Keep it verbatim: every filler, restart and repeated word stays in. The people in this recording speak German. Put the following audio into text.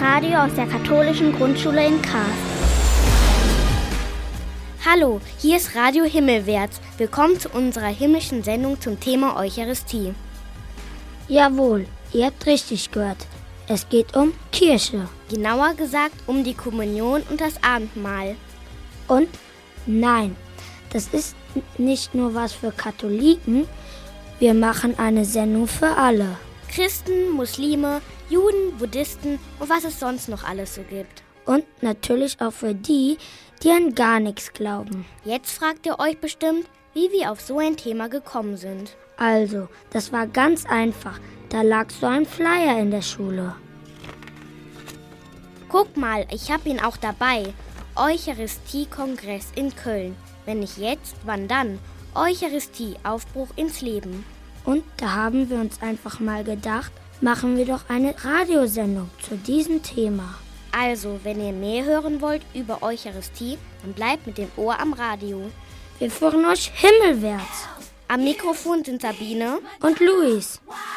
Radio aus der katholischen Grundschule in Kaas. Hallo, hier ist Radio Himmelwärts. Willkommen zu unserer himmlischen Sendung zum Thema Eucharistie. Jawohl, ihr habt richtig gehört. Es geht um Kirche. Genauer gesagt um die Kommunion und das Abendmahl. Und nein, das ist nicht nur was für Katholiken. Wir machen eine Sendung für alle. Christen, Muslime, Juden, Buddhisten und was es sonst noch alles so gibt. Und natürlich auch für die, die an gar nichts glauben. Jetzt fragt ihr euch bestimmt, wie wir auf so ein Thema gekommen sind. Also, das war ganz einfach. Da lag so ein Flyer in der Schule. Guck mal, ich habe ihn auch dabei. Eucharistie-Kongress in Köln. Wenn nicht jetzt, wann dann? Eucharistie, Aufbruch ins Leben. Und da haben wir uns einfach mal gedacht, machen wir doch eine Radiosendung zu diesem Thema. Also, wenn ihr mehr hören wollt über Eucharistie, dann bleibt mit dem Ohr am Radio. Wir führen euch himmelwärts. Am Mikrofon sind Sabine und Luis.